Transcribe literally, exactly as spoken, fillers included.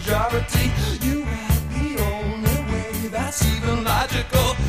majority. You are the only way that's even logical.